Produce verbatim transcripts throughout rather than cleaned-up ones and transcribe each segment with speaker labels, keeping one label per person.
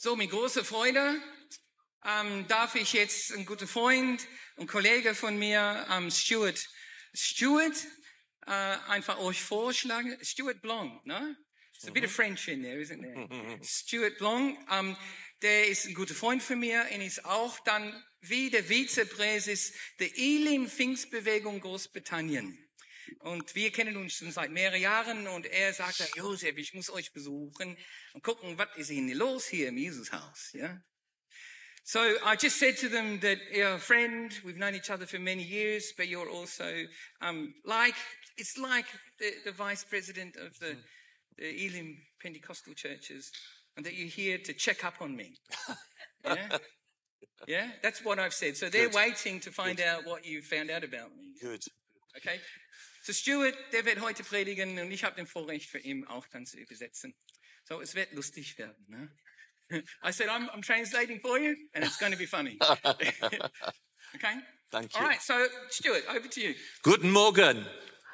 Speaker 1: So, mit großer Freude ähm, darf ich jetzt einen guten Freund und Kollege von mir, ähm, Stuart, Stuart, äh, einfach euch vorschlagen. Stuart Blanc, ne? There's a bit of French in there, isn't there? Stuart Blanc, ähm, der ist ein guter Freund von mir und ist auch dann wie der Vizepräsident der Elim Pfingstbewegung Großbritannien. Und wir kennen uns schon seit mehreren Jahren und er sagte, Josef, ich muss euch besuchen und gucken, was ist denn los hier im Jesushaus, ja? So I just said to them that you're a friend, we've known each other for many years, but you're also um, like, it's like the, the vice president of the, the Elim Pentecostal churches, and that you're here to check up on me. Yeah? Yeah, that's what I've said. So they're
Speaker 2: Good.
Speaker 1: waiting to find
Speaker 2: Good.
Speaker 1: out what you found out about me.
Speaker 2: Good.
Speaker 1: Okay? So Stuart, der wird heute predigen und ich habe den Vorrecht für ihn auch dann zu übersetzen. So, es wird lustig werden, ne? I said, I'm, I'm translating for you, and it's going to be funny. Okay?
Speaker 2: Thank you.
Speaker 1: All right, so Stuart, over to you.
Speaker 2: Guten Morgen.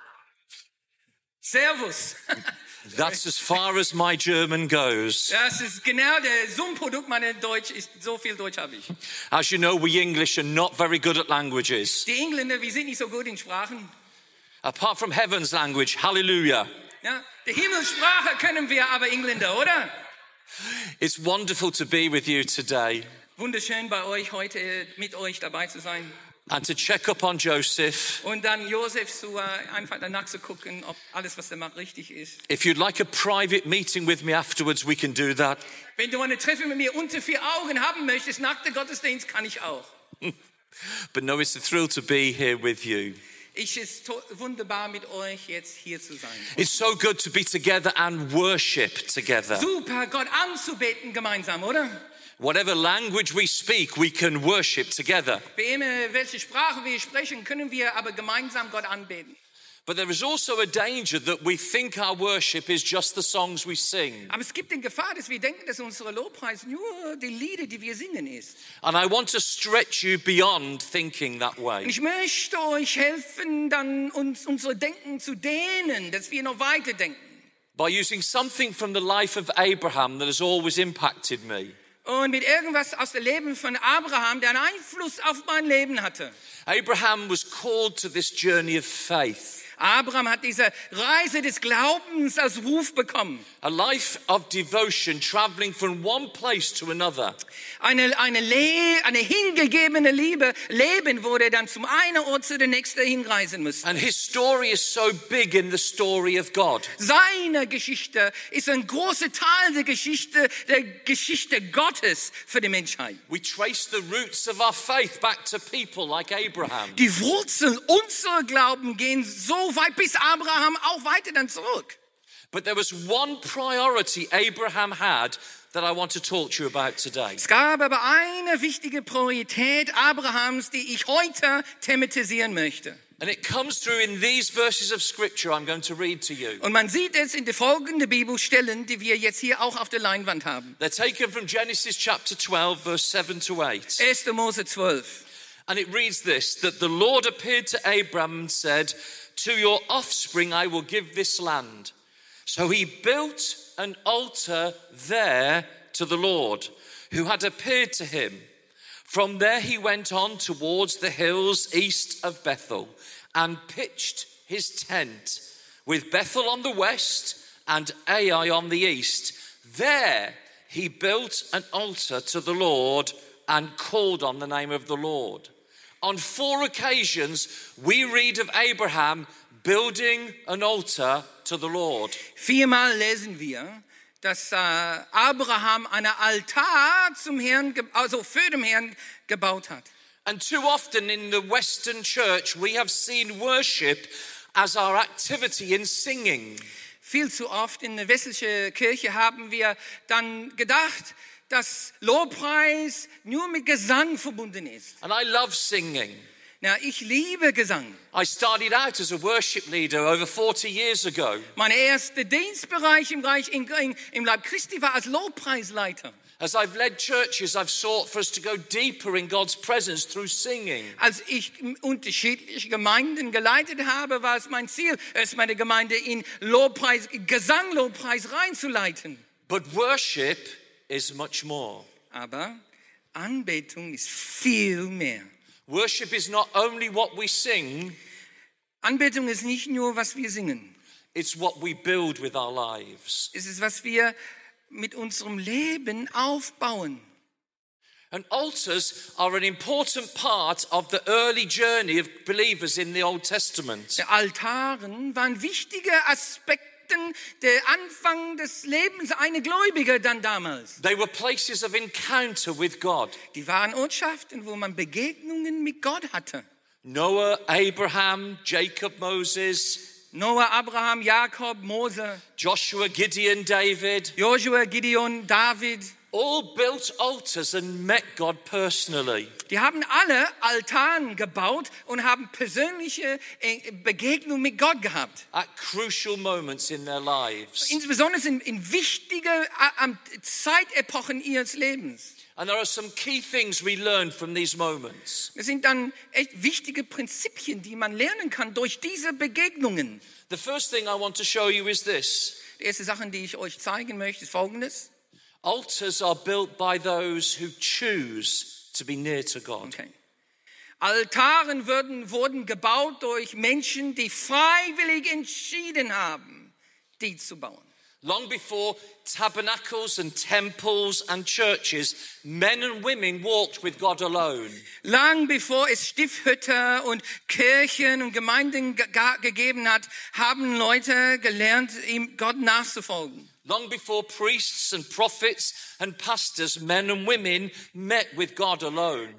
Speaker 1: Servus.
Speaker 2: That's as far as my German goes.
Speaker 1: Das ist genau der Summprodukt meiner Deutsch. Ist, so viel Deutsch habe ich.
Speaker 2: As you know, we English are not very good at languages.
Speaker 1: Die Engländer, wir sind nicht so gut in Sprachen.
Speaker 2: Apart from heaven's language, hallelujah.
Speaker 1: Ja, die Himmelssprache können wir, aber Engländer, oder?
Speaker 2: It's wonderful to be with you today
Speaker 1: Wunderschön bei euch heute mit euch dabei zu sein.
Speaker 2: and to check up on Joseph.
Speaker 1: Und dann Josef zu, äh, einfach danach zu gucken, ob alles, was er macht, richtig ist.
Speaker 2: If you'd like a private meeting with me afterwards, we can do that.
Speaker 1: Wenn du eine Treffen mit mir unter vier Augen haben möchtest, nach dem Gottesdienst, kann ich auch.
Speaker 2: But no, it's a thrill to be here with you.
Speaker 1: Es ist to- wunderbar, mit euch jetzt hier zu sein.
Speaker 2: It's so good to be together and worship together.
Speaker 1: Super, Gott anzubeten gemeinsam, oder?
Speaker 2: Whatever language we speak, we can worship together.
Speaker 1: Wie immer, welche Sprache wir sprechen, können wir aber gemeinsam Gott anbeten.
Speaker 2: But there is also a danger that we think our worship is just the songs we sing.
Speaker 1: Aber es gibt die Gefahr, dass wir denken, dass unsere Lobpreis nur die Lieder, die wir singen, ist.
Speaker 2: And I want to stretch you beyond thinking that
Speaker 1: Und
Speaker 2: way.
Speaker 1: ich möchte euch helfen, dann uns unser Denken zu dehnen, dass wir noch weiter denken.
Speaker 2: By using something from the life of Abraham that has always impacted me.
Speaker 1: Und mit irgendwas aus dem Leben von Abraham, der einen Einfluss auf mein Leben hatte.
Speaker 2: Abraham was called to this journey of faith.
Speaker 1: Abraham hat diese Reise des Glaubens als Ruf bekommen.
Speaker 2: A life of devotion, traveling from one place to another.
Speaker 1: Eine, eine, Le- eine hingegebene Liebe, Leben, wo er dann zum einen Ort zu dem nächsten hinreisen musste.
Speaker 2: And his story is so big in the story of God.
Speaker 1: Seine Geschichte ist ein großer Teil der Geschichte, der Geschichte Gottes für die Menschheit.
Speaker 2: We trace the roots of our faith back to people like Abraham.
Speaker 1: Die Wurzeln unserer Glauben gehen so weit bis Abraham auch weiter dann zurück.
Speaker 2: But there was one priority Abraham had that I want to talk to you about today.
Speaker 1: Es gab aber eine wichtige Priorität Abrahams, die ich heute thematisieren möchte.
Speaker 2: And it comes through in these verses of scripture I'm going to read to you.
Speaker 1: Und man sieht es in den folgenden Bibelstellen, die wir jetzt hier auch auf der Leinwand haben.
Speaker 2: They're taken from Genesis chapter twelve, verse seven to eight.
Speaker 1: erster Mose zwölf.
Speaker 2: And it reads this, that the Lord appeared to Abraham and said, to your offspring I will give this land. So he built an altar there to the Lord, who had appeared to him. From there he went on towards the hills east of Bethel and pitched his tent with Bethel on the west and Ai on the east. There he built an altar to the Lord and called on the name of the Lord. On four occasions we read of Abraham building an altar to the Lord.
Speaker 1: Viermal lesen wir, dass äh, Abraham einen Altar zum Herrn, ge- also für den Herrn gebaut hat.
Speaker 2: And too often in the Western church we have seen worship as our activity in singing.
Speaker 1: Viel zu oft in der westlichen Kirche haben wir dann gedacht, dass Lobpreis nur mit Gesang verbunden ist.
Speaker 2: And I love singing.
Speaker 1: Na, ich liebe Gesang.
Speaker 2: I started out as a worship leader over forty years ago.
Speaker 1: Mein erster Dienstbereich im, Reich, in, in, im Leib Christi war als Lobpreisleiter.
Speaker 2: As I've led churches, I've sought for us to go deeper in God's presence through singing.
Speaker 1: Als ich unterschiedliche Gemeinden geleitet habe, war es mein Ziel, es meine Gemeinde in Lobpreis, Gesang, Lobpreis reinzuleiten.
Speaker 2: But worship is much more.
Speaker 1: Aber Anbetung ist viel mehr.
Speaker 2: Worship is not only what we sing,
Speaker 1: Anbetung ist nicht nur, was wir singen.
Speaker 2: it's what we build with our lives.
Speaker 1: Es ist, was wir mit unserem Leben aufbauen.
Speaker 2: And altars are an important part of the early journey of believers in the Old Testament.
Speaker 1: Die Altaren waren wichtige Aspekte der Anfang des Lebens einer Gläubiger dann damals.
Speaker 2: They were places of encounter with God.
Speaker 1: Die waren Ortschaften, wo man Begegnungen mit Gott hatte.
Speaker 2: Noah, Abraham, Jacob, Moses,
Speaker 1: Noah, Abraham, Jakob, Mose,
Speaker 2: Joshua, Gideon, David,
Speaker 1: Joshua, Gideon, David.
Speaker 2: all built altars and met God personally.
Speaker 1: Die haben alle Altaren gebaut und haben persönliche Begegnungen mit Gott gehabt.
Speaker 2: At crucial moments in their lives.
Speaker 1: Insbesondere in, in wichtige äh, Zeitepochen ihres Lebens.
Speaker 2: And there are some key things we learn from these moments.
Speaker 1: Es sind dann echt wichtige Prinzipien, die man lernen kann durch diese Begegnungen.
Speaker 2: The first thing I want to show you is this.
Speaker 1: Die erste Sache, die ich euch zeigen möchte, ist Folgendes.
Speaker 2: Altars are built by those who choose to be near to God.
Speaker 1: Okay. Altaren wurden, wurden gebaut durch Menschen, die freiwillig entschieden haben, die zu bauen.
Speaker 2: Long before tabernacles and temples and churches, men and women walked with God alone.
Speaker 1: Lang bevor es Stiftshütter und Kirchen und Gemeinden ge- gegeben hat, haben Leute gelernt, ihm Gott nachzufolgen.
Speaker 2: Long before priests and prophets and pastors, men and women met with God alone.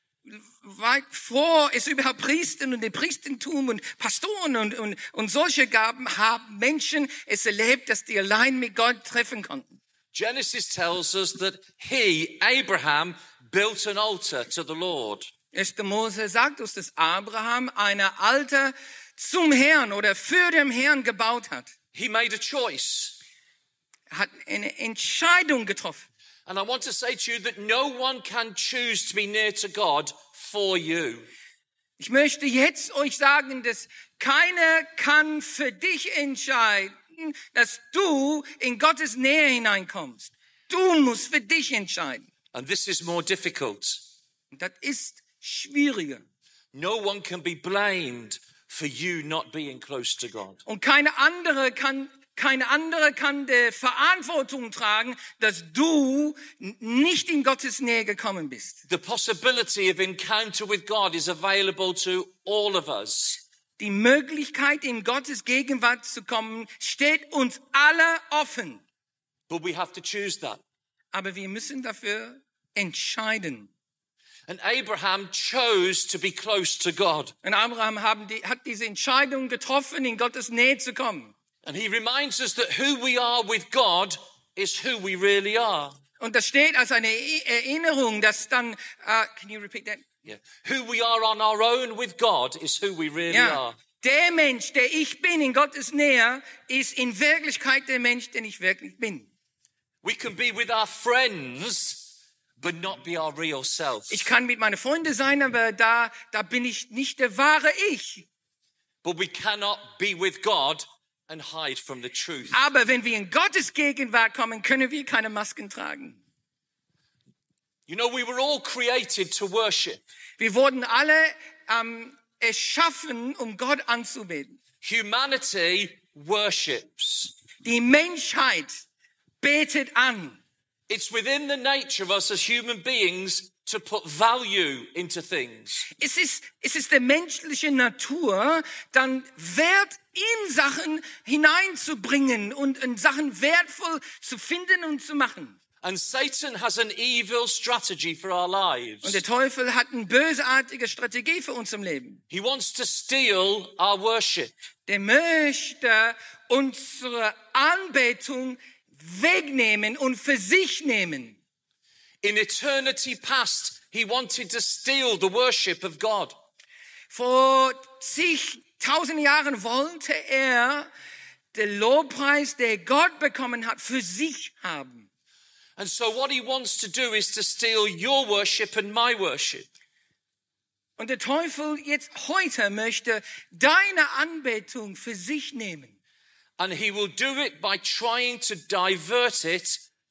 Speaker 1: Weit vor es überhaupt Priester und den Priestertum und Pastoren und, und, und solche gaben, haben Menschen es erlebt, dass die allein mit Gott treffen konnten.
Speaker 2: Genesis tells us that he, Abraham, built an altar to the Lord.
Speaker 1: erster Mose sagt uns, dass Abraham eine Altar zum Herrn oder für den Herrn gebaut hat.
Speaker 2: He made a choice.
Speaker 1: Er hat eine Entscheidung getroffen.
Speaker 2: And I want to say to you that no one can choose to be near to God for you.
Speaker 1: Ich möchte jetzt euch sagen, dass keiner kann für dich entscheiden, dass du in Gottes Nähe hineinkommst. Du musst für dich entscheiden.
Speaker 2: And this is more difficult.
Speaker 1: Und das ist schwieriger.
Speaker 2: No one can be blamed for you not being close to God.
Speaker 1: Und keine andere kann Keine andere kann die Verantwortung tragen, dass du nicht in Gottes Nähe gekommen bist.
Speaker 2: The possibility of encounter with God is available to all of us.
Speaker 1: Die Möglichkeit, in Gottes Gegenwart zu kommen, steht uns alle offen.
Speaker 2: But we have to choose that.
Speaker 1: Aber wir müssen dafür entscheiden.
Speaker 2: And Abraham chose to be close to God.
Speaker 1: Und Abraham haben die, hat diese Entscheidung getroffen, in Gottes Nähe zu kommen.
Speaker 2: And he reminds us that who we are with God is who we really are.
Speaker 1: Und das steht als eine Erinnerung, dass dann, uh, can you repeat that?
Speaker 2: Yeah. Who we are on our own with God is who we really
Speaker 1: Ja,
Speaker 2: are.
Speaker 1: der Mensch, der ich bin in Gottes Nähe, ist in Wirklichkeit der Mensch, den ich wirklich bin.
Speaker 2: We can be with our friends, but not be our real self.
Speaker 1: Ich kann mit meinen Freunden sein, aber da, da bin ich nicht der wahre Ich.
Speaker 2: But we cannot be with God and hide from the truth.
Speaker 1: Aber wenn wir in Gottes Gegenwart kommen, können wir keine Masken tragen.
Speaker 2: You know, we were all created to worship.
Speaker 1: Wir wurden alle ähm, erschaffen, um Gott anzubeten.
Speaker 2: Humanity worships.
Speaker 1: Die Menschheit betet an.
Speaker 2: It's within the nature of us as human beings to put value into things.
Speaker 1: Es ist, es ist der menschliche Natur, dann Wert in Sachen hineinzubringen und in Sachen wertvoll zu finden und zu machen.
Speaker 2: And Satan has an evil strategy for our lives.
Speaker 1: Und der Teufel hat eine bösartige Strategie für uns im Leben.
Speaker 2: He wants to steal our worship.
Speaker 1: Der möchte unsere Anbetung wegnehmen und für sich nehmen.
Speaker 2: In eternity past, he wanted to steal the worship of God.
Speaker 1: Vor zigtausend Jahren wollte er den Lobpreis, der Gott bekommen hat, für sich haben.
Speaker 2: And so what he wants to do is to steal your worship and my worship.
Speaker 1: Und der Teufel jetzt heute möchte deine Anbetung für sich nehmen.
Speaker 2: And he will do it by trying to divert it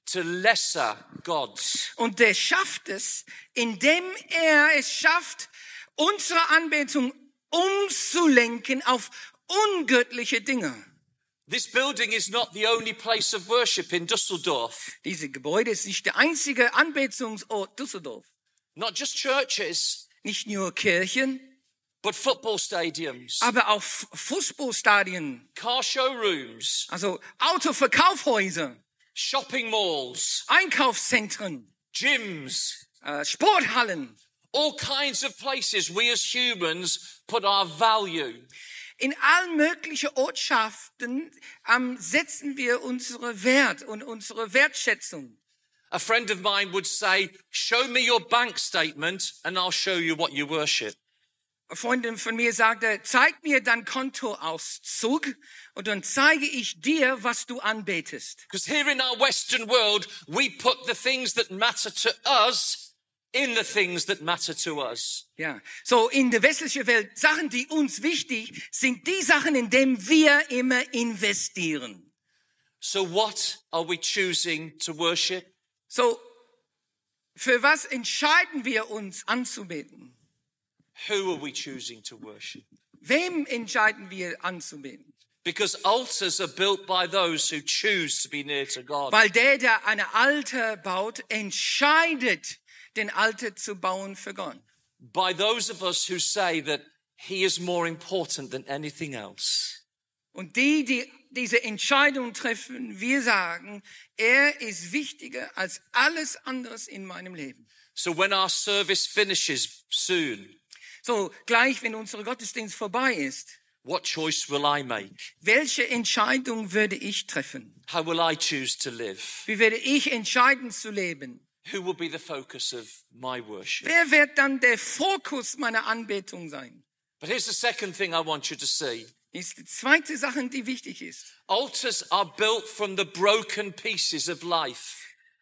Speaker 2: to lesser gods.
Speaker 1: Und der schafft es, indem er es schafft, unsere Anbetung umzulenken auf ungöttliche Dinge.
Speaker 2: This building is not the only place of worship in Düsseldorf.
Speaker 1: Diese Gebäude ist nicht der einzige Anbetungsort Düsseldorf.
Speaker 2: Not just churches,
Speaker 1: Nicht nur Kirchen,
Speaker 2: but football stadiums,
Speaker 1: aber auch F- Fußballstadien,
Speaker 2: car showrooms,
Speaker 1: also Autoverkaufhäuser,
Speaker 2: shopping malls,
Speaker 1: Einkaufszentren,
Speaker 2: gyms,
Speaker 1: äh, Sporthallen.
Speaker 2: all kinds of places we as humans put our value.
Speaker 1: In allen möglichen Ortschaften ähm, setzen wir unsere Wert und unsere Wertschätzung.
Speaker 2: A friend of mine would say, show me your bank statement and I'll show you what you worship.
Speaker 1: Eine Freundin von mir sagte, zeig mir dein Kontoauszug und dann zeige ich dir, was du anbetest.
Speaker 2: Because here in our Western world, we put the things that matter to us in the things that matter to us.
Speaker 1: Ja, so in der westlichen Welt, Sachen, die uns wichtig sind, die Sachen, in denen wir immer investieren.
Speaker 2: So what are we choosing to worship?
Speaker 1: So, für was entscheiden wir uns anzubeten?
Speaker 2: Who are we choosing to worship?
Speaker 1: Wem entscheiden wir anzubeten?
Speaker 2: Because altars are built by those who choose to be near to God.
Speaker 1: Weil der, der eine Altar baut, entscheidet, den Altar zu bauen für Gott.
Speaker 2: By those of us who say that he is more important than anything else.
Speaker 1: Und die, die diese Entscheidung treffen, wir sagen, er ist wichtiger als alles anderes in meinem Leben.
Speaker 2: So when our service finishes soon,
Speaker 1: So, gleich, wenn unser Gottesdienst vorbei ist,
Speaker 2: what choice will I make?
Speaker 1: welche Entscheidung würde ich treffen?
Speaker 2: How will I choose to live?
Speaker 1: Wie werde ich entscheiden zu leben?
Speaker 2: Who will be the focus of my worship?
Speaker 1: Wer wird dann der Fokus meiner Anbetung sein?
Speaker 2: But here's the second thing I want you to see.
Speaker 1: Das ist die zweite Sache, die wichtig ist.
Speaker 2: Altars are built from the broken pieces of life.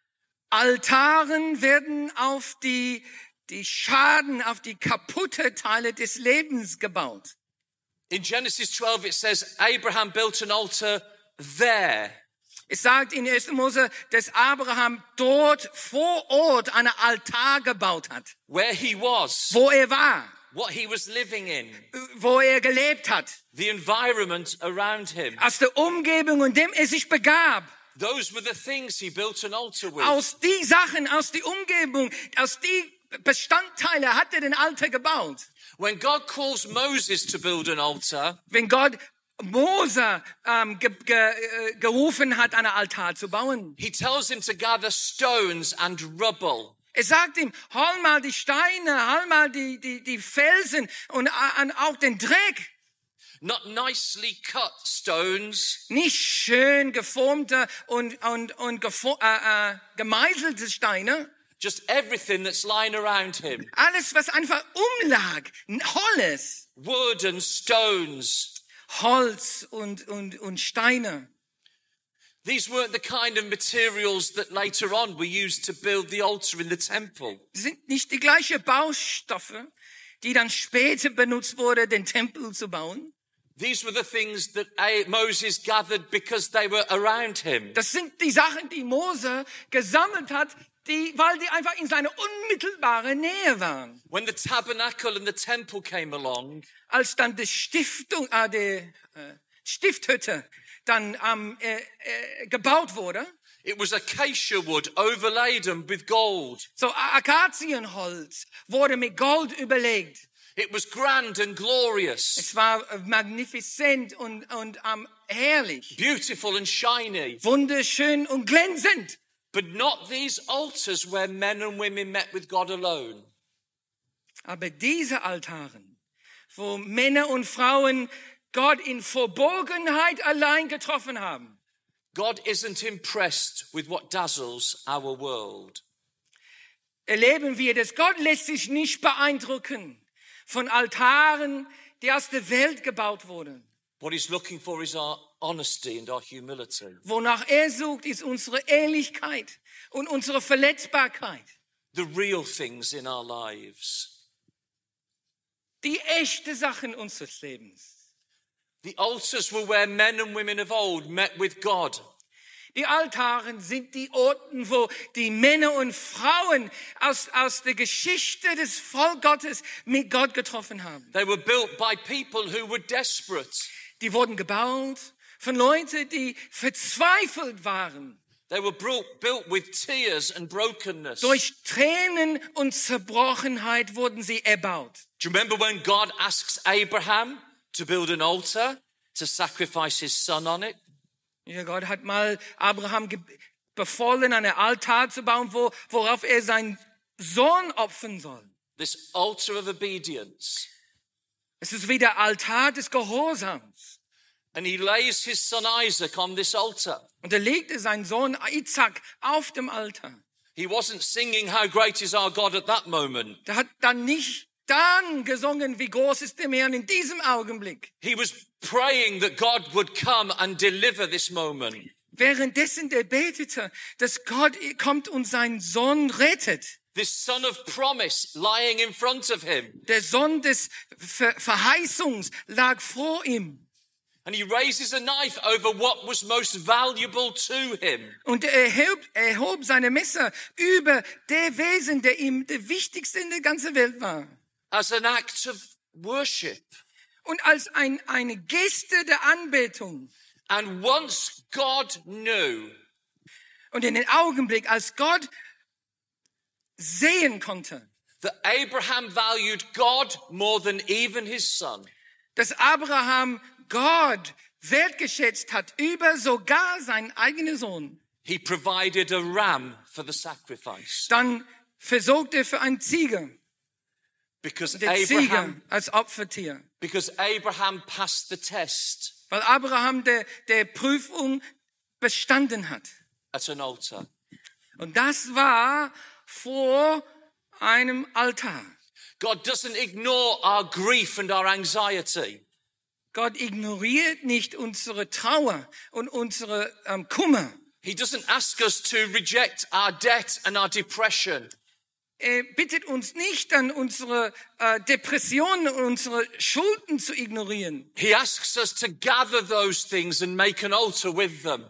Speaker 1: Altaren werden auf die, die Schaden, auf die kaputte Teile des Lebens gebaut.
Speaker 2: In Genesis twelve, it says Abraham built an altar there.
Speaker 1: Es sagt in erster Mose, dass Abraham dort vor Ort einen Altar gebaut hat,
Speaker 2: Where he was,
Speaker 1: wo er war,
Speaker 2: what he was living in,
Speaker 1: wo er gelebt hat,
Speaker 2: the environment around him.
Speaker 1: aus der Umgebung, in dem er sich begab.
Speaker 2: Those were the things he built an altar with.
Speaker 1: Aus die Sachen, aus die Umgebung, aus die Bestandteile hat er den Altar gebaut.
Speaker 2: When God calls Moses to build an altar,
Speaker 1: Wenn Gott Mose ähm, ge, ge, äh, gerufen hat, einen Altar zu bauen,
Speaker 2: he tells him to gather stones and rubble.
Speaker 1: er sagt ihm, hol mal die Steine, hol mal die, die, die Felsen und äh, auch den Dreck.
Speaker 2: Not nicely cut stones,
Speaker 1: Nicht schön geformte und, und, und gefo- äh, äh, gemeißelte Steine.
Speaker 2: just everything that's lying around him.
Speaker 1: Alles, was einfach umlag. Holz.
Speaker 2: Wood and stones.
Speaker 1: Holz und, und, und Steine.
Speaker 2: These weren't the kind of materials that later on were used to build the altar in the temple.
Speaker 1: Das sind nicht die gleichen Baustoffe, die dann später benutzt wurden, den Tempel zu bauen.
Speaker 2: These were the things that Moses gathered because they were around him.
Speaker 1: Das sind die Sachen, die Mose gesammelt hat, die, weil die einfach in seiner unmittelbaren Nähe waren.
Speaker 2: When the tabernacle and the temple came along,
Speaker 1: Als dann die Stiftung, äh, die äh, Stifthütte dann ähm, äh, äh, gebaut wurde,
Speaker 2: it was acacia wood overladen with gold.
Speaker 1: so Akazienholz wurde mit Gold überlegt.
Speaker 2: It was grand and glorious,
Speaker 1: Es war äh, magnificent und, und ähm, herrlich,
Speaker 2: beautiful and shiny.
Speaker 1: wunderschön und glänzend.
Speaker 2: But not these altars where men and women met with God alone.
Speaker 1: Aber diese Altaren, wo Männer und Frauen Gott in Verborgenheit allein getroffen haben.
Speaker 2: God isn't impressed with what dazzles our world.
Speaker 1: Erleben wir das. Gott lässt sich nicht beeindrucken von Altaren, die aus der Welt gebaut wurden.
Speaker 2: What he's looking for is our honesty and our humility.
Speaker 1: Wonach er sucht, ist unsere Ehrlichkeit und unsere Verletzbarkeit.
Speaker 2: The real things in our lives.
Speaker 1: Die echte Sachen unseres Lebens.
Speaker 2: The altars were where men and women of old met with God.
Speaker 1: Die Altaren sind die Orten, wo die Männer und Frauen aus, aus der Geschichte des Volk Gottes mit Gott getroffen haben.
Speaker 2: They were built by people who were desperate.
Speaker 1: Die wurden gebaut von Leuten, die verzweifelt waren.
Speaker 2: They were built, built with tears and brokenness.
Speaker 1: Durch Tränen und Zerbrochenheit wurden sie erbaut.
Speaker 2: Do you remember when God asks Abraham to build an altar to sacrifice his son on it?
Speaker 1: Ja, Gott hat mal Abraham ge- befohlen, einen Altar zu bauen, wo, worauf er seinen Sohn opfern soll.
Speaker 2: This altar of obedience.
Speaker 1: Es ist wie der Altar des Gehorsams.
Speaker 2: And he lays his son Isaac on this altar.
Speaker 1: Und er legte seinen Sohn Isaac auf dem Altar.
Speaker 2: He wasn't singing how great is our God at that moment.
Speaker 1: Der hat dann nicht dann gesungen, wie groß ist der Herr in diesem Augenblick.
Speaker 2: He was praying that God would come and deliver this moment.
Speaker 1: Währenddessen der betete, dass Gott kommt und seinen Sohn rettet.
Speaker 2: This son of promise lying in front of him.
Speaker 1: Der Sohn des Ver- Verheißungs lag vor ihm.
Speaker 2: And he raises a knife over what was most valuable to him.
Speaker 1: Und er erhob, er erhob seine Messer über der Wesen, der ihm der wichtigste in der ganzen Welt war.
Speaker 2: As an act of worship.
Speaker 1: Und als ein, eine Geste der Anbetung.
Speaker 2: And once God knew
Speaker 1: Und in den Augenblick, als Gott sehen konnte,
Speaker 2: that Abraham valued God more than even his son,
Speaker 1: dass Abraham Gott wertgeschätzt hat über sogar seinen eigenen Sohn,
Speaker 2: he provided a ram for the sacrifice.
Speaker 1: dann versorgte er für einen Ziege,
Speaker 2: Because
Speaker 1: der Ziege
Speaker 2: Abraham,
Speaker 1: als Opfertier.
Speaker 2: because Abraham passed the test
Speaker 1: Weil Abraham der, der Prüfung bestanden hat.
Speaker 2: at an altar.
Speaker 1: Und das war vor einem Altar.
Speaker 2: God doesn't ignore our grief and our anxiety.
Speaker 1: Gott ignoriert nicht unsere Trauer und unsere ähm, Kummer.
Speaker 2: He doesn't ask us to reject our debt and our depression.
Speaker 1: Er bittet uns nicht, dann unsere äh, Depressionen und unsere Schulden zu ignorieren.
Speaker 2: He asks us to gather those things and make an altar with them.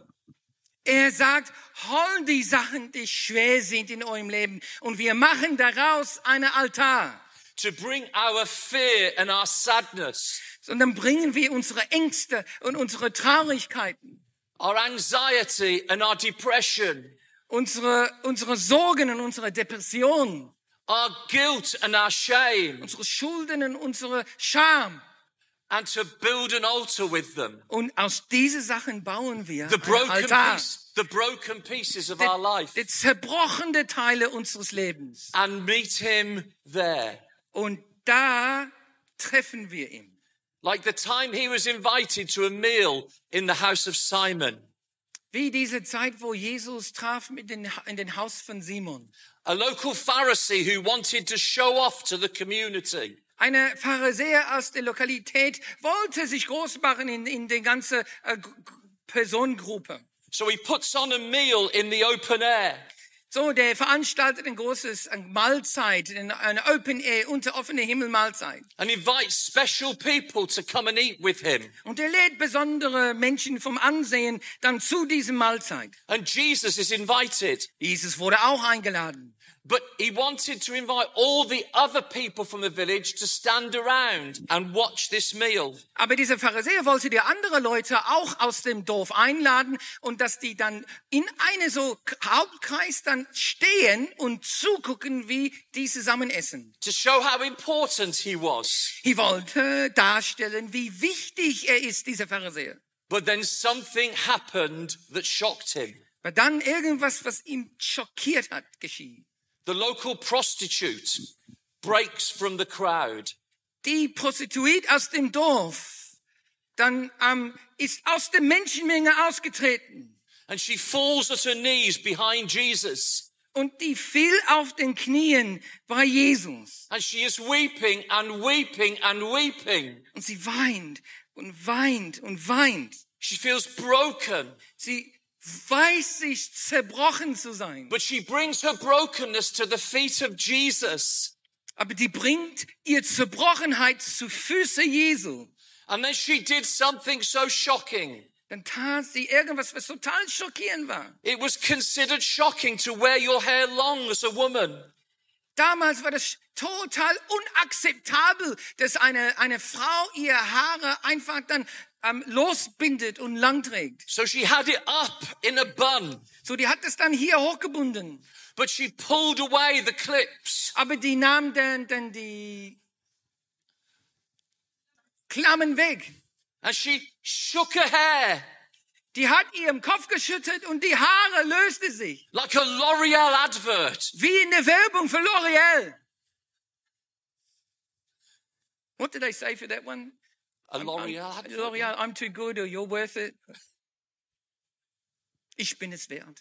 Speaker 1: Er sagt, hol die Sachen, die schwer sind in eurem Leben, und wir machen daraus einen Altar.
Speaker 2: To bring our fear and our sadness,
Speaker 1: Und dann bringen wir unsere Ängste und unsere Traurigkeiten,
Speaker 2: our anxiety and our depression,
Speaker 1: unsere, unsere Sorgen und unsere Depressionen,
Speaker 2: our guilt and our shame,
Speaker 1: unsere Schulden und unsere Scham.
Speaker 2: and to build an altar with them.
Speaker 1: Und aus diesen Sachen bauen wir
Speaker 2: The
Speaker 1: einen
Speaker 2: broken,
Speaker 1: Altar.
Speaker 2: piece, the broken pieces of our
Speaker 1: Die,
Speaker 2: life.
Speaker 1: die zerbrochene Teile unseres Lebens.
Speaker 2: And meet him there.
Speaker 1: Und da treffen wir ihn.
Speaker 2: Like the time he was invited to a meal in the house of Simon.
Speaker 1: Wie diese Zeit, wo Jesus traf mit den, in den Haus von Simon.
Speaker 2: A local Pharisee who wanted to show off to the community.
Speaker 1: Eine Pharisäer aus der Lokalität wollte sich groß machen in, in der ganzen äh, G- G- Personengruppe.
Speaker 2: So he puts on a meal in the open air.
Speaker 1: So, der veranstaltet ein großes eine Mahlzeit, eine eine Open Air, unter offener Himmel Mahlzeit.
Speaker 2: And invites special people to come and eat with him.
Speaker 1: Und er lädt besondere Menschen vom Ansehen dann zu diesem Mahlzeit.
Speaker 2: And Jesus is invited.
Speaker 1: Jesus wurde auch eingeladen.
Speaker 2: But he wanted to invite all the other people from the village to stand around and watch this meal.
Speaker 1: Aber dieser Pharisäer wollte die anderen Leute auch aus dem Dorf einladen und dass die dann in einem so Hauptkreis dann stehen und zugucken, wie die zusammen essen.
Speaker 2: To show how important he was.
Speaker 1: Ich wollte darstellen, wie wichtig er ist, dieser Pharisäer.
Speaker 2: But then something happened that shocked him.
Speaker 1: Weil dann irgendwas, was ihn schockiert hat, geschieht.
Speaker 2: The local prostitute breaks from the crowd.
Speaker 1: Die Prostituierte aus dem Dorf dann ähm, ist aus der Menschenmenge ausgetreten.
Speaker 2: And she falls at her knees behind Jesus.
Speaker 1: Und die fiel auf den Knien bei Jesus.
Speaker 2: And she is weeping and weeping and weeping.
Speaker 1: Und sie weint und weint und weint.
Speaker 2: She feels broken.
Speaker 1: Sie weiß sich zerbrochen zu sein.
Speaker 2: But she brings her brokenness to the feet of Jesus.
Speaker 1: Aber die bringt ihr Zerbrochenheit zu Füße Jesu.
Speaker 2: And then she did something so shocking.
Speaker 1: dann tat sie irgendwas, was total schockierend war.
Speaker 2: It was considered shocking to wear your hair long as a woman.
Speaker 1: Damals war das total unakzeptabel, dass eine, eine Frau ihre Haare einfach dann ähm, losbindet und lang trägt.
Speaker 2: So she had it up in a bun,
Speaker 1: So, die hat es dann hier hochgebunden.
Speaker 2: but she pulled away the clips.
Speaker 1: Aber die nahm dann, dann die Klammen weg.
Speaker 2: And she shook her hair
Speaker 1: Die hat ihren Kopf geschüttelt und die Haare löste sich.
Speaker 2: like a L'Oreal advert.
Speaker 1: Wie in der Werbung für L'Oreal. What did I say for that one?
Speaker 2: A L'Oreal advert?
Speaker 1: L'Oreal, I'm too good or you're worth it. Ich bin es wert.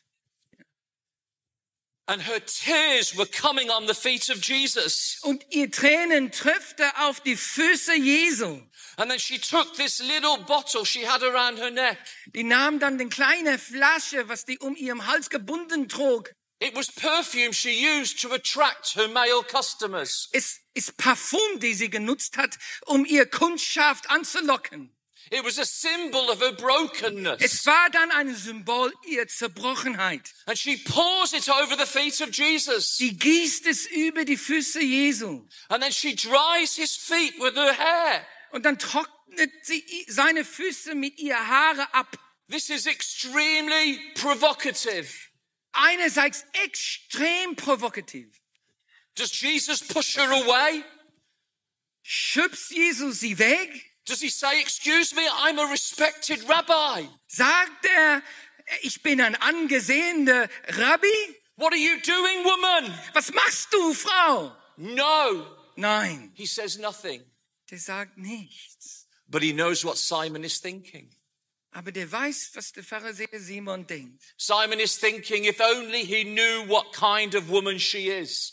Speaker 2: And her tears were coming on the feet of Jesus.
Speaker 1: Und ihr Tränen tröpfte auf die Füße Jesu.
Speaker 2: And then she took this little bottle she had around her neck.
Speaker 1: Die nahm dann die kleine Flasche, was die um ihrem Hals gebunden trug.
Speaker 2: It was perfume she used to attract her male customers.
Speaker 1: Es ist Parfum, die sie genutzt hat, um ihr Kundschaft anzulocken.
Speaker 2: It was a symbol of her brokenness.
Speaker 1: Es war dann ein Symbol ihrer Zerbrochenheit.
Speaker 2: And she pours it over the feet of Jesus.
Speaker 1: Sie gießt es über die Füße Jesu.
Speaker 2: And then she dries his feet with her hair.
Speaker 1: Und dann trocknet sie seine Füße mit ihr Haare ab.
Speaker 2: This is extremely provocative.
Speaker 1: Einerseits extrem provokativ.
Speaker 2: Does Jesus push her away?
Speaker 1: Schubst Jesus sie weg?
Speaker 2: Does he say, excuse me, I'm a respected rabbi?
Speaker 1: Sagt er, ich bin ein angesehener Rabbi?
Speaker 2: What are you doing, woman?
Speaker 1: Was machst du, Frau?
Speaker 2: No.
Speaker 1: Nein,
Speaker 2: He says nothing.
Speaker 1: der sagt nichts.
Speaker 2: But he knows what Simon is thinking.
Speaker 1: Aber der weiß, was der Pharisäer Simon denkt.
Speaker 2: Simon is thinking, if only he knew what kind of woman she is.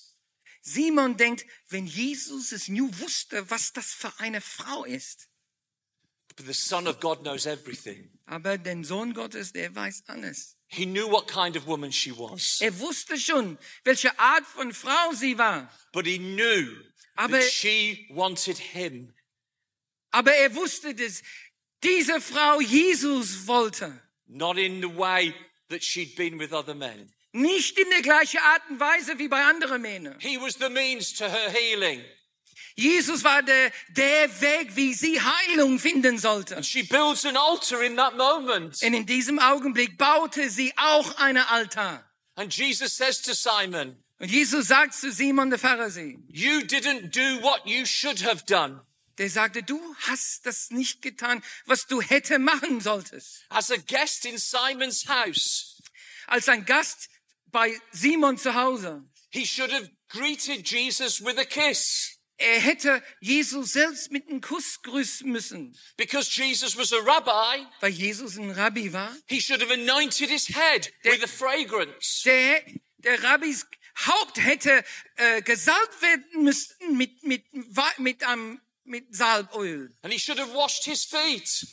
Speaker 1: Simon denkt, wenn Jesus es nur wusste, was das für eine Frau ist.
Speaker 2: But the Son of God knows everything.
Speaker 1: Aber der Sohn Gottes, der weiß alles.
Speaker 2: He knew what kind of woman she was.
Speaker 1: Er wusste schon, welche Art von Frau sie war.
Speaker 2: But he knew
Speaker 1: Aber,
Speaker 2: that she wanted him.
Speaker 1: aber er wusste, dass diese Frau Jesus wollte.
Speaker 2: Not in the way that she'd been with other men.
Speaker 1: Nicht in der gleichen Art und Weise wie bei anderen Männern.
Speaker 2: He was the means to her healing.
Speaker 1: Jesus war der, der Weg, wie sie Heilung finden sollte.
Speaker 2: And she builds an altar in that moment.
Speaker 1: Und in diesem Augenblick baute sie auch einen Altar.
Speaker 2: And Jesus says to Simon,
Speaker 1: Und Jesus sagt zu Simon der Pharisäer,
Speaker 2: you didn't do what you should have done.
Speaker 1: der sagte, du hast das nicht getan, was du hätte machen solltest.
Speaker 2: As a guest in Simon's house,
Speaker 1: Als ein Gast bei Simon zu Hause.
Speaker 2: he should have greeted Jesus with a kiss.
Speaker 1: Er hätte Jesus selbst mit einem Kuss grüßen müssen.
Speaker 2: Because Jesus was a rabbi,
Speaker 1: Weil Jesus ein Rabbi war.
Speaker 2: he should have anointed his head
Speaker 1: Der-
Speaker 2: with a fragrance.
Speaker 1: Der, der Rabbis Haupt hätte äh, gesalbt werden müssen mit, mit, mit, ähm, mit Salböl.
Speaker 2: And he should have washed his feet.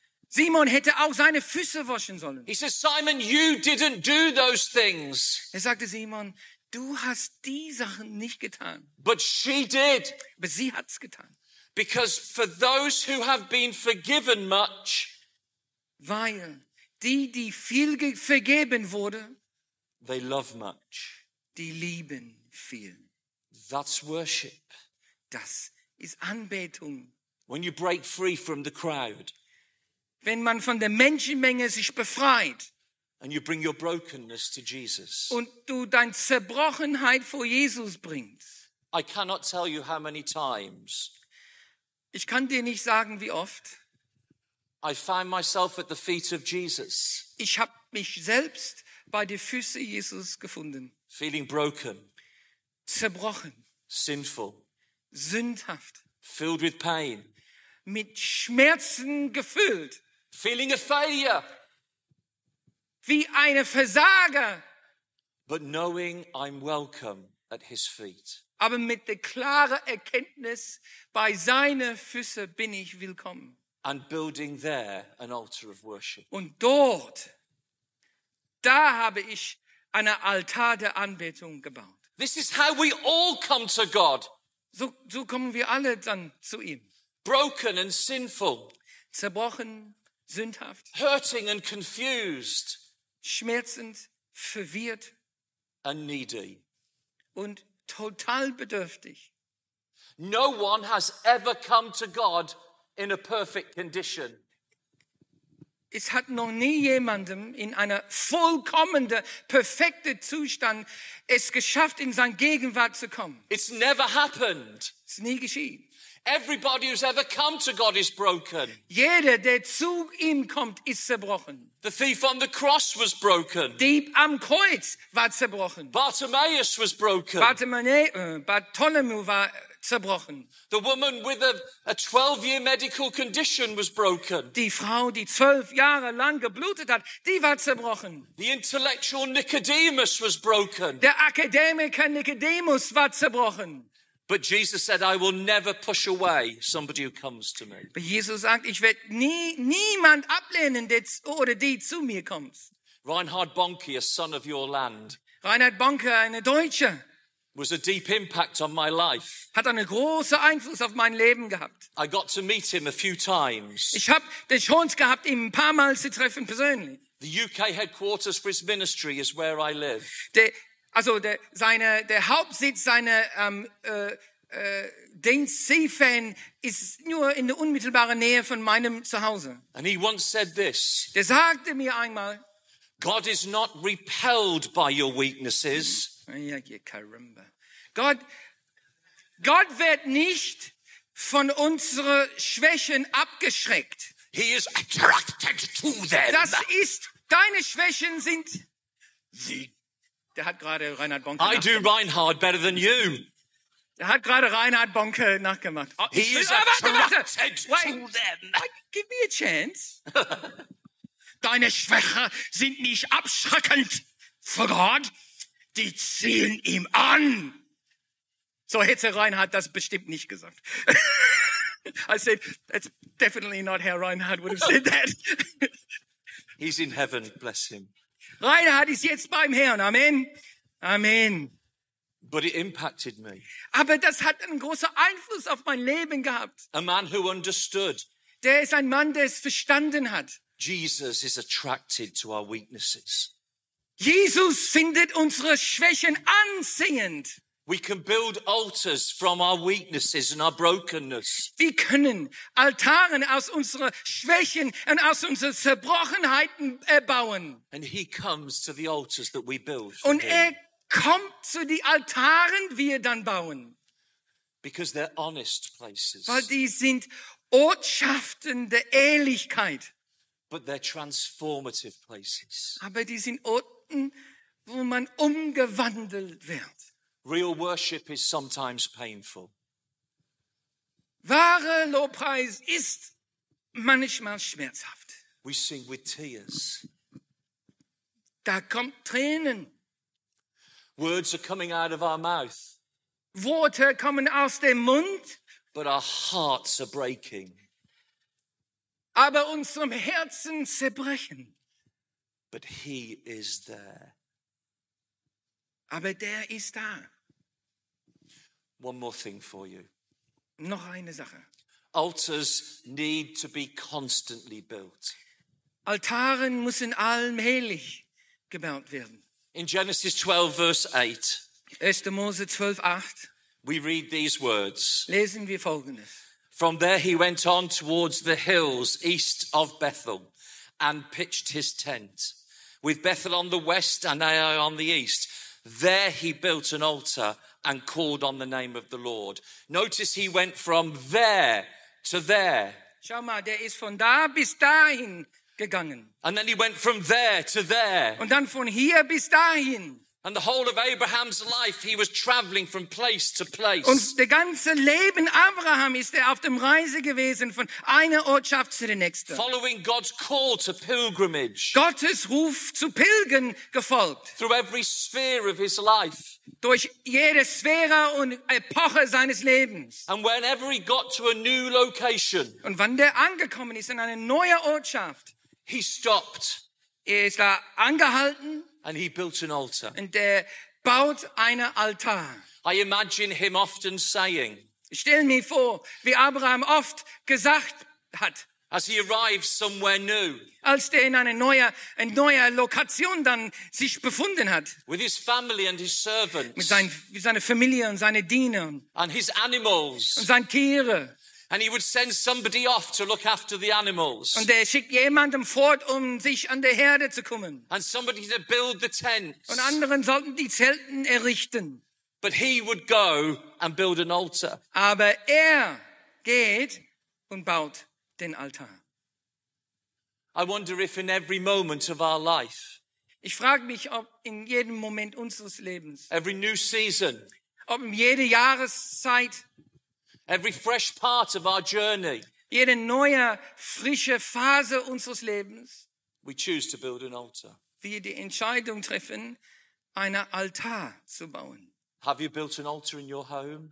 Speaker 1: Simon hätte auch seine Füße waschen sollen.
Speaker 2: He says, Simon, you didn't do those things,
Speaker 1: Er sagte Simon, du hast die Sachen nicht getan.
Speaker 2: but she did.
Speaker 1: Aber sie hat's getan.
Speaker 2: Because for those who have been forgiven much,
Speaker 1: Weil die, die viel ge- vergeben wurde,
Speaker 2: they love much.
Speaker 1: die lieben viel.
Speaker 2: That's worship.
Speaker 1: Das ist Anbetung.
Speaker 2: When you break free from the crowd
Speaker 1: Wenn man von der Menschenmenge sich befreit
Speaker 2: and you bring your brokenness to Jesus.
Speaker 1: und du deine Zerbrochenheit vor Jesus bringst.
Speaker 2: I cannot tell you how many times
Speaker 1: Ich kann dir nicht sagen, wie oft.
Speaker 2: I found myself at the feet of Jesus,
Speaker 1: Ich habe mich selbst bei den Füßen Jesus gefunden.
Speaker 2: feeling broken,
Speaker 1: Zerbrochen,
Speaker 2: sinful,
Speaker 1: sündhaft,
Speaker 2: filled with pain,
Speaker 1: mit Schmerzen gefüllt,
Speaker 2: feeling a failure,
Speaker 1: wie eine Versager,
Speaker 2: but knowing I'm welcome at his feet.
Speaker 1: aber mit der klaren Erkenntnis, bei seinen Füßen bin ich willkommen.
Speaker 2: And building there an altar of worship.
Speaker 1: Und dort, da habe ich einen Altar der Anbetung gebaut.
Speaker 2: This is how we all come to God.
Speaker 1: So, so kommen wir alle dann zu ihm.
Speaker 2: Broken and sinful,
Speaker 1: Zerbrochen, sündhaft,
Speaker 2: hurting and confused,
Speaker 1: schmerzend, verwirrt
Speaker 2: and needy.
Speaker 1: und total bedürftig.
Speaker 2: No one has ever come to God in a perfect condition.
Speaker 1: Es hat noch nie jemandem in einer vollkommenen, perfekten Zustand es geschafft, in seine Gegenwart zu kommen.
Speaker 2: It's never happened.
Speaker 1: Es ist nie geschehen.
Speaker 2: Everybody who's ever come to God is broken.
Speaker 1: Jeder, der zu ihm kommt, ist zerbrochen.
Speaker 2: The thief on the cross was broken.
Speaker 1: Dieb am Kreuz war zerbrochen.
Speaker 2: Bartimaeus was broken.
Speaker 1: Bartimaeus, äh, Bartholomew war zerbrochen.
Speaker 2: The woman with a, a twelve-year medical condition was broken.
Speaker 1: Die Frau, die zwölf Jahre lang geblutet hat, die war zerbrochen.
Speaker 2: The intellectual Nicodemus was broken.
Speaker 1: Der Akademiker Nikodemus war zerbrochen.
Speaker 2: But Jesus said, I will never push away somebody who comes to me.
Speaker 1: Aber Jesus sagt, ich werde nie, niemand ablehnen, der z- oder die zu mir kommt.
Speaker 2: Reinhard Bonnke, a son of your land,
Speaker 1: Reinhard Bonke, eine Deutsche,
Speaker 2: was a deep impact on my life.
Speaker 1: hat einen großen Einfluss auf mein Leben gehabt.
Speaker 2: I got to meet him a few times.
Speaker 1: Ich habe die Chance gehabt, ihn ein paar Mal zu treffen persönlich.
Speaker 2: The U K headquarters for his ministry is where I live.
Speaker 1: Der, also der, seine, der Hauptsitz seiner ähm, äh, äh, Dienst-C-Fan ist nur in der unmittelbaren Nähe von meinem Zuhause.
Speaker 2: And he once said this,
Speaker 1: Der sagte mir einmal,
Speaker 2: God is not repelled by your weaknesses.
Speaker 1: ja, ja, caramba. Gott, Gott wird nicht von unseren Schwächen abgeschreckt.
Speaker 2: He is attracted to them.
Speaker 1: Das ist, deine Schwächen sind,
Speaker 2: The-
Speaker 1: der hat gerade Reinhard Bonke
Speaker 2: I do
Speaker 1: nachgemacht.
Speaker 2: Reinhard better than you.
Speaker 1: Der hat gerade Reinhard Bonke nachgemacht. Oh,
Speaker 2: He
Speaker 1: ich will-
Speaker 2: is
Speaker 1: ah, warte, warte.
Speaker 2: attracted to
Speaker 1: Wait.
Speaker 2: them.
Speaker 1: Wait, give me a chance. Deine Schwächen sind nicht abschreckend für Gott. Die ziehen ihm an. So hätte Reinhard das bestimmt nicht gesagt. I said, that's definitely not how Reinhard would have said that.
Speaker 2: He's in heaven, bless him.
Speaker 1: Reinhard ist jetzt beim Herrn. Amen. Amen.
Speaker 2: But it impacted me.
Speaker 1: Aber das hat einen großen Einfluss auf mein Leben gehabt.
Speaker 2: A man who understood
Speaker 1: Der ist ein Mann, der es verstanden hat.
Speaker 2: Jesus is attracted to our weaknesses.
Speaker 1: Jesus findet unsere Schwächen anziehend.
Speaker 2: We can build altars from our weaknesses and our brokenness.
Speaker 1: Wir können Altaren aus unseren Schwächen und aus unseren Zerbrochenheiten erbauen.
Speaker 2: And he comes to the altars that we build for
Speaker 1: Und
Speaker 2: him.
Speaker 1: er kommt zu den Altaren, die wir dann bauen.
Speaker 2: Because they're honest places.
Speaker 1: Weil die sind Ortschaften der Ehrlichkeit.
Speaker 2: But they're transformative places.
Speaker 1: Aber die sind Orten, wo man umgewandelt wird.
Speaker 2: Real worship is sometimes painful.
Speaker 1: Wahre Lobpreis ist manchmal schmerzhaft.
Speaker 2: We sing with tears.
Speaker 1: Da kommt Tränen.
Speaker 2: Words are coming out of our mouth,
Speaker 1: Worte kommen aus dem Mund,
Speaker 2: but our hearts are breaking.
Speaker 1: aber unserem Herzen zerbrechen.
Speaker 2: But he is there.
Speaker 1: Aber der ist da.
Speaker 2: One more thing for you.
Speaker 1: Noch eine Sache.
Speaker 2: Altars need to be constantly built.
Speaker 1: Altaren müssen allmählich gebaut werden.
Speaker 2: In Genesis twelve, verse eight,
Speaker 1: erster Mose zwölf, acht
Speaker 2: we read these words.
Speaker 1: lesen wir Folgendes.
Speaker 2: From there he went on towards the hills east of Bethel and pitched his tent, with Bethel on the west and Ai on the east. There he built an altar and called on the name of the Lord. Notice he went from there to there.
Speaker 1: Schau mal, der ist von da bis dahin gegangen.
Speaker 2: And then he went from there to there.
Speaker 1: Und dann von hier bis dahin.
Speaker 2: And the whole of Abraham's life, he was traveling from place to place.
Speaker 1: Und der ganze Leben Abraham ist er auf dem Reise gewesen von einer Ortschaft zu der nächsten.
Speaker 2: Following God's call to pilgrimage
Speaker 1: Gottes Ruf zu Pilgern gefolgt.
Speaker 2: through every sphere of his life.
Speaker 1: Durch jede Sphäre und Epoche seines Lebens.
Speaker 2: And whenever he got to a new location,
Speaker 1: Und wann der angekommen ist in eine neue Ortschaft,
Speaker 2: he stopped
Speaker 1: er ist da angehalten
Speaker 2: and he built an altar.
Speaker 1: und der baut einen Altar.
Speaker 2: I imagine him often saying,
Speaker 1: Ich stelle mir vor, wie Abraham oft gesagt hat,
Speaker 2: As he arrives somewhere new,
Speaker 1: als der in einer neuen, eine neue Lokation dann sich befunden hat.
Speaker 2: with his family and his servants
Speaker 1: Mit, seinen, mit seiner Familie und seinen Dienern
Speaker 2: and his
Speaker 1: und
Speaker 2: animals.
Speaker 1: seinen Tieren.
Speaker 2: And he would send somebody off to look after the animals.
Speaker 1: Und er schickt jemanden fort, um sich an der Herde zu kümmern.
Speaker 2: And somebody to build the tents.
Speaker 1: Und anderen sollten die Zelten errichten.
Speaker 2: But he would go and build an altar.
Speaker 1: Aber er geht und baut den Altar.
Speaker 2: I wonder if in every moment of our life,
Speaker 1: Ich frage mich, ob in jedem Moment unseres Lebens,
Speaker 2: every new season,
Speaker 1: ob in jede Jahreszeit,
Speaker 2: every fresh part of our journey,
Speaker 1: jede neue, frische Phase unseres Lebens,
Speaker 2: we choose to build an altar.
Speaker 1: wir die Entscheidung treffen, einen Altar zu bauen.
Speaker 2: Have you built an altar in your home?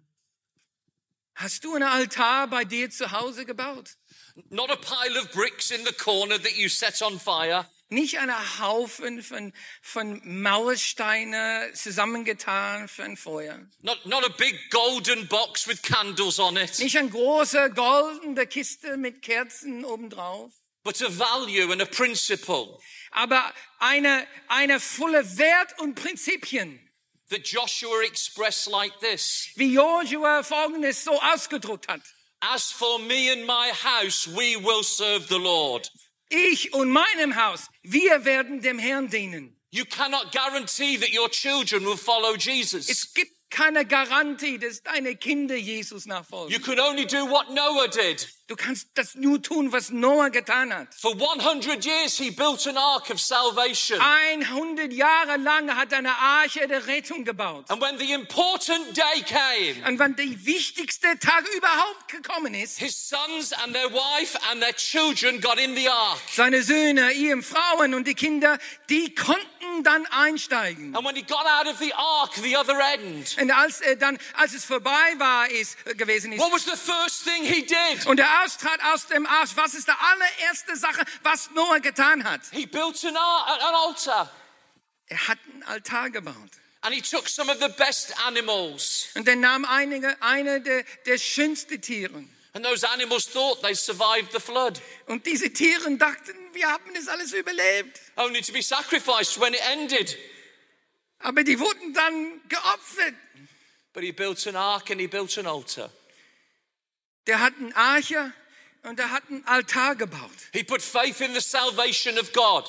Speaker 1: Hast du einen Altar bei dir zu Hause gebaut?
Speaker 2: Not a pile of bricks in the corner that you set on fire.
Speaker 1: Nicht einen Haufen von, von Mauersteinen zusammengetan für ein Feuer.
Speaker 2: Not, not a big golden box with candles on it.
Speaker 1: Nicht eine große goldene Kiste mit Kerzen obendrauf.
Speaker 2: But a value and a principle
Speaker 1: Aber eine, eine volle Wert und Prinzipien.
Speaker 2: that Joshua expressed like this.
Speaker 1: Wie Joshua Folgendes so ausgedrückt hat.
Speaker 2: As for me and my house, we will serve the Lord.
Speaker 1: Ich und meinem Haus, wir werden dem Herrn dienen.
Speaker 2: You cannot guarantee that your children will follow Jesus.
Speaker 1: Es gibt keine Garantie, dass deine Kinder Jesus
Speaker 2: You
Speaker 1: nachfolgen.
Speaker 2: can only do what Noah did.
Speaker 1: Du kannst das nur tun, was Noah getan hat.
Speaker 2: For one hundred years, he built an ark of salvation.
Speaker 1: hundert Jahre lang hat er eine Arche der Rettung gebaut.
Speaker 2: And when the important day came,
Speaker 1: Und wenn der wichtigste Tag überhaupt gekommen ist,
Speaker 2: his sons and their wife and their children got in the ark.
Speaker 1: seine Söhne, ihre Frauen und die Kinder, die konnten dann einsteigen.
Speaker 2: And when he got out of the ark, the other end,
Speaker 1: Und als er dann, als es vorbei war, ist gewesen ist,
Speaker 2: what was the first thing he did?
Speaker 1: und er austrat aus dem Arsch, was ist die allererste Sache, was Noah getan hat?
Speaker 2: He built an, ar- an altar.
Speaker 1: Er hat einen Altar gebaut.
Speaker 2: And he took some of the best animals.
Speaker 1: Und er nahm einige, eine der, der schönsten Tiere.
Speaker 2: And those animals thought they survived the flood,
Speaker 1: Und diese Tiere dachten, wir haben das alles überlebt.
Speaker 2: only to be sacrificed when it ended.
Speaker 1: Aber die wurden dann geopfert.
Speaker 2: But he built an ark and he built an altar.
Speaker 1: Der hat eine Arche und er hat einen Altar gebaut.
Speaker 2: He put faith in the salvation of God.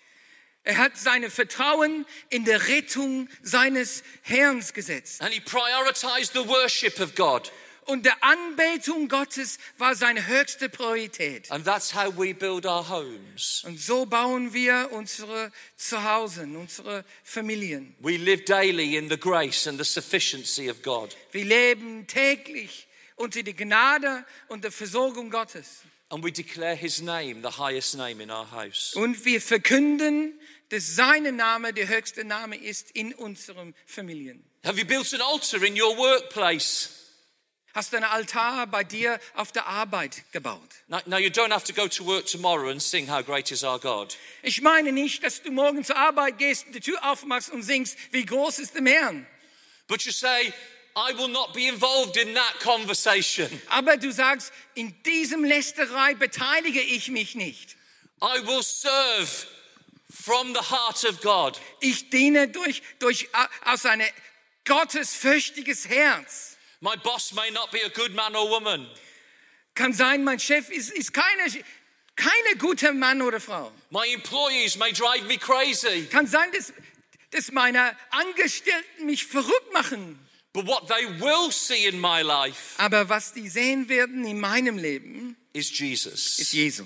Speaker 1: Er hat sein Vertrauen in der Rettung seines Herrn gesetzt.
Speaker 2: And he prioritized the worship of God.
Speaker 1: Und der Anbetung Gottes war seine höchste Priorität.
Speaker 2: And that's how we build our homes.
Speaker 1: Und so bauen wir unsere Zuhause, unsere Familien.
Speaker 2: We live daily in the grace and the sufficiency of God.
Speaker 1: Wir leben täglich unter die Gnade und der Versorgung Gottes.
Speaker 2: And we declare his name, the highest name in our house.
Speaker 1: Und wir verkünden, dass sein Name der höchste Name ist in unseren Familien.
Speaker 2: Have you built an altar in your workplace?
Speaker 1: Hast du einen Altar bei dir auf der Arbeit gebaut?
Speaker 2: Now, now you don't have to go to work tomorrow and sing How Great Is Our God.
Speaker 1: Ich meine nicht, dass du morgen zur Arbeit gehst, die Tür aufmachst und singst, wie groß ist der Herr.
Speaker 2: But you say, I will not be involved in that conversation.
Speaker 1: Aber du sagst, in diesem Lästerei beteilige ich mich nicht.
Speaker 2: I will serve from the heart of God.
Speaker 1: Ich diene durch, durch, aus einem gottesfürchtiges Herz.
Speaker 2: My boss may not be a good man or woman.
Speaker 1: Kann sein, mein Chef ist, ist keine, keine gute Mann oder Frau.
Speaker 2: My employees may drive me crazy.
Speaker 1: Kann sein, dass, dass meine Angestellten mich verrückt machen.
Speaker 2: But what they will see in my life
Speaker 1: Aber was die sehen werden in meinem Leben,
Speaker 2: is Jesus.
Speaker 1: ist Jesus.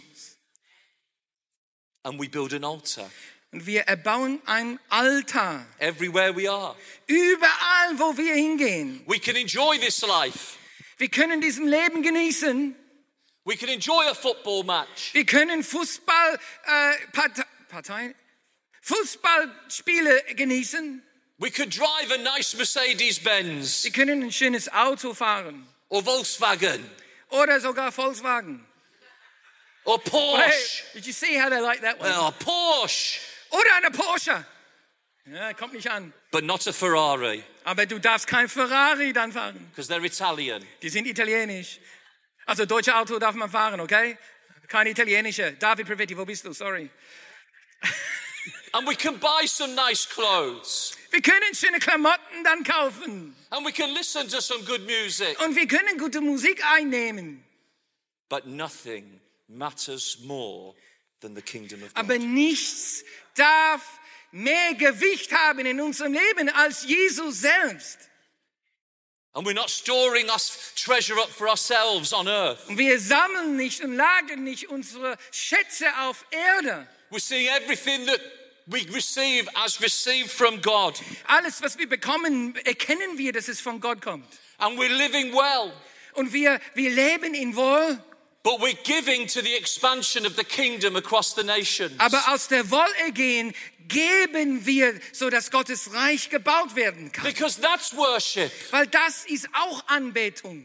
Speaker 2: And we build an altar
Speaker 1: Und wir erbauen ein Altar.
Speaker 2: everywhere we are.
Speaker 1: Überall, wo wir hingehen.
Speaker 2: We can enjoy this life.
Speaker 1: Wir können diesem Leben genießen.
Speaker 2: We can enjoy a football match.
Speaker 1: Wir können Fußball, äh, Partei, Partei, Fußballspiele genießen.
Speaker 2: We could drive a nice Mercedes-Benz
Speaker 1: Wir können ein schönes Auto fahren.
Speaker 2: or Volkswagen
Speaker 1: Oder sogar Volkswagen.
Speaker 2: or
Speaker 1: Hey,
Speaker 2: Porsche.
Speaker 1: did you see how they like that one?
Speaker 2: Oh, Porsche,
Speaker 1: Oder eine Porsche. Ja, kommt nicht an.
Speaker 2: but not a Ferrari
Speaker 1: Aber du darfst kein Ferrari dann fahren.
Speaker 2: because they're Italian.
Speaker 1: Die sind italienisch. Also deutsche Auto darf man fahren, okay? Kein italienischer. David Profetti, wo bist du? Sorry.
Speaker 2: And we can buy some nice clothes.
Speaker 1: Wir können schöne Klamotten dann kaufen.
Speaker 2: And we can listen to some good music.
Speaker 1: Und wir können gute Musik einnehmen.
Speaker 2: But nothing matters more than the kingdom of God.
Speaker 1: Aber nichts darf mehr Gewicht haben in unserem Leben als Jesus selbst.
Speaker 2: And we're not storing us treasure up for ourselves on earth.
Speaker 1: Und wir sammeln nicht und lagern nicht unsere Schätze auf Erde.
Speaker 2: We're seeing everything that we receive as received from God.
Speaker 1: Alles, was wir bekommen, erkennen wir, dass es von Gott kommt.
Speaker 2: And we're living well.
Speaker 1: Und wir, wir leben in Wohl.
Speaker 2: But we're giving to the expansion of the kingdom across the nations.
Speaker 1: Aber aus der Wohlergehen geben wir, so dass Gottes Reich gebaut werden kann.
Speaker 2: Because that's worship.
Speaker 1: Weil das ist auch Anbetung.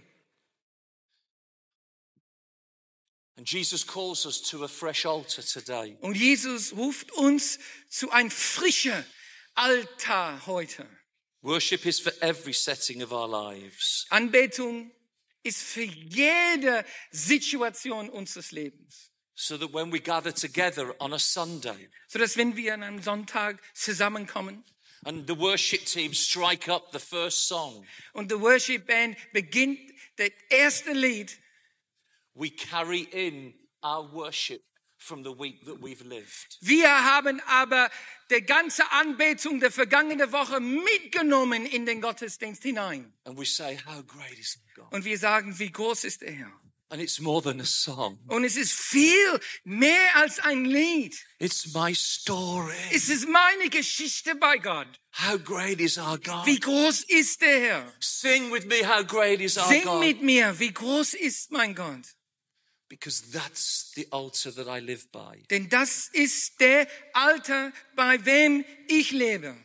Speaker 2: And Jesus calls us to a fresh altar today.
Speaker 1: Und Jesus ruft uns zu ein frischer Altar heute.
Speaker 2: Worship is for every setting of our lives.
Speaker 1: Anbetung ist für jede Situation unseres Lebens.
Speaker 2: So that when we gather together on a Sunday
Speaker 1: So dass wenn wir an einem Sonntag zusammenkommen
Speaker 2: and the worship team strike up the first song,
Speaker 1: und die Worship Band beginnt das erste Lied,
Speaker 2: we carry in our worship from the week that we've lived.
Speaker 1: wir haben aber die ganze Anbetung der vergangenen Woche mitgenommen in den Gottesdienst hinein.
Speaker 2: And we say, how great is God?
Speaker 1: Und wir sagen, wie groß ist der Herr.
Speaker 2: And it's more than a song.
Speaker 1: Und es ist viel mehr als ein Lied.
Speaker 2: It's my story.
Speaker 1: Es ist meine Geschichte bei Gott.
Speaker 2: How great is our God?
Speaker 1: Wie groß ist der Herr?
Speaker 2: Sing with me, how great is our
Speaker 1: Sing
Speaker 2: God?
Speaker 1: mit mir, wie groß ist mein Gott?
Speaker 2: Because that's the altar that I live by.
Speaker 1: Denn das ist der Altar, bei wem ich lebe.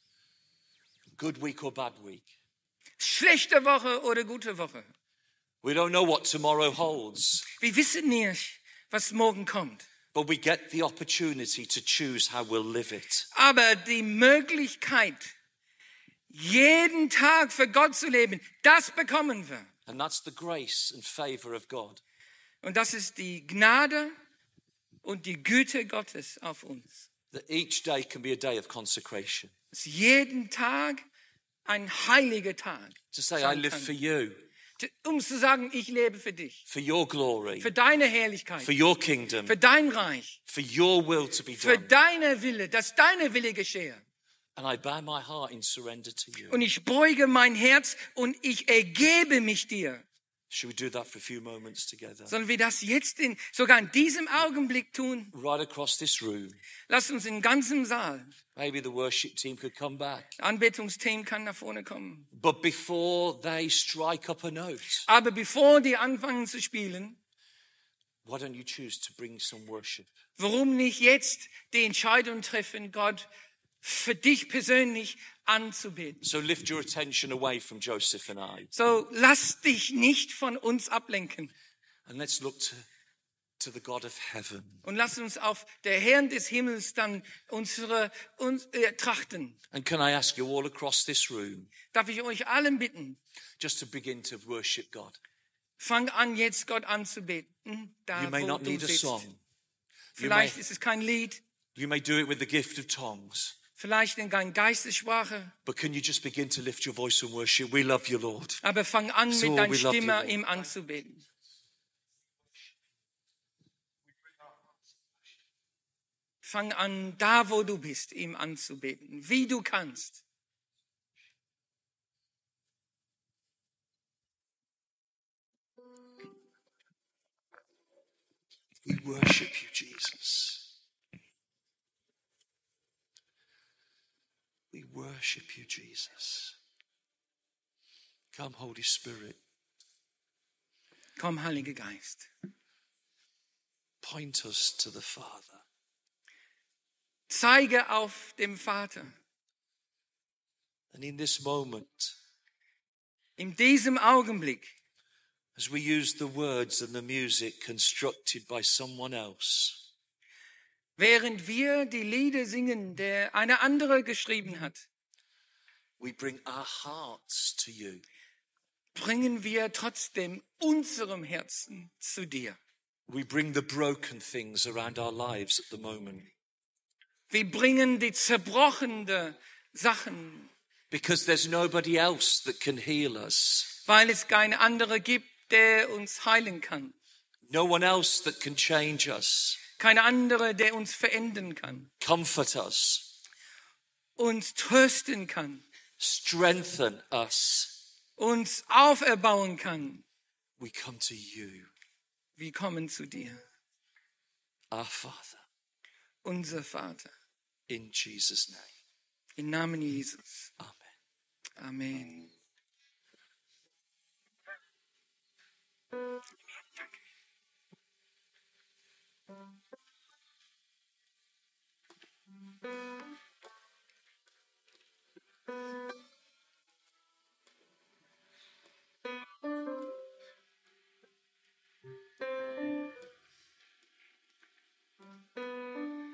Speaker 2: Good week or bad week.
Speaker 1: Schlechte Woche oder gute Woche.
Speaker 2: We don't know what tomorrow holds,
Speaker 1: Wir wissen nicht, was morgen kommt.
Speaker 2: but we get the opportunity to choose how we'll live it.
Speaker 1: Aber die Möglichkeit, jeden Tag für Gott zu leben, das bekommen wir.
Speaker 2: And that's the grace and favor of God.
Speaker 1: Und das ist die Gnade und die Güte Gottes auf uns.
Speaker 2: That each day can be a day of consecration.
Speaker 1: Dass jeden Tag ein heiliger Tag
Speaker 2: To say, I
Speaker 1: sein
Speaker 2: live
Speaker 1: kann.
Speaker 2: for you,
Speaker 1: Um zu sagen, ich lebe für dich,
Speaker 2: for your glory,
Speaker 1: für deine Herrlichkeit,
Speaker 2: for your kingdom,
Speaker 1: für dein Reich,
Speaker 2: for your will to be
Speaker 1: für
Speaker 2: done.
Speaker 1: deine Wille, dass deine Wille geschehe.
Speaker 2: And I bow my heart in surrender to you.
Speaker 1: Und ich beuge mein Herz und ich ergebe mich dir.
Speaker 2: Should we do that for a few moments together?
Speaker 1: Sollen wir das jetzt in, sogar in diesem Augenblick tun?
Speaker 2: Right across this room.
Speaker 1: Lass uns im ganzen Saal,
Speaker 2: Maybe the worship team could come back.
Speaker 1: Anbetungsteam kann nach vorne kommen.
Speaker 2: But before they strike up a note,
Speaker 1: Aber bevor die anfangen zu spielen,
Speaker 2: why don't you choose to bring some worship?
Speaker 1: warum nicht jetzt die Entscheidung treffen, Gott für dich persönlich anzubeten?
Speaker 2: So lift your attention away from Joseph and I.
Speaker 1: So lass dich nicht von uns ablenken
Speaker 2: And let's look to, to the God of heaven.
Speaker 1: und lass uns auf der Herrn des Himmels dann unsere uns, äh, trachten.
Speaker 2: And can I ask you all across this room
Speaker 1: Darf ich euch allen bitten,
Speaker 2: just to begin to worship God?
Speaker 1: fang an jetzt Gott anzubeten, da
Speaker 2: You may
Speaker 1: wo
Speaker 2: not
Speaker 1: du
Speaker 2: need a
Speaker 1: sitzt.
Speaker 2: song. You may,
Speaker 1: Vielleicht ist es kein Lied,
Speaker 2: you may do it with the gift of tongues.
Speaker 1: vielleicht in keiner Geistessprache,
Speaker 2: But can you just begin to lift your voice and worship? We love you, Lord.
Speaker 1: aber fang an
Speaker 2: So,
Speaker 1: mit deiner
Speaker 2: we love you,
Speaker 1: Stimme
Speaker 2: Lord.
Speaker 1: ihm anzubeten. Fang an, da wo du bist, ihm anzubeten, wie du kannst.
Speaker 2: We worship you, Jesus. We worship you, Jesus. Come, Holy Spirit.
Speaker 1: Komm, Heiliger Geist.
Speaker 2: Point us to the Father.
Speaker 1: Zeige auf dem Vater.
Speaker 2: And in this moment,
Speaker 1: In diesem Augenblick,
Speaker 2: as we use the words and the music constructed by someone else,
Speaker 1: während wir die Lieder singen, der eine andere geschrieben hat,
Speaker 2: we bring our hearts to you.
Speaker 1: bringen wir trotzdem unserem Herzen zu dir.
Speaker 2: We bring the broken things around our lives at the moment.
Speaker 1: Wir bringen die zerbrochenen Sachen,
Speaker 2: Because there's nobody else that can heal us.
Speaker 1: weil es keine andere gibt, der uns heilen kann.
Speaker 2: No one else that can change us,
Speaker 1: Keine andere, der uns verändern kann,
Speaker 2: comfort us,
Speaker 1: uns trösten kann,
Speaker 2: strengthen us.
Speaker 1: uns auferbauen kann.
Speaker 2: We come to you,
Speaker 1: Wir kommen zu dir,
Speaker 2: our Father,
Speaker 1: unser Vater,
Speaker 2: in Jesus' name.
Speaker 1: im Namen Jesus.
Speaker 2: Amen.
Speaker 1: Amen.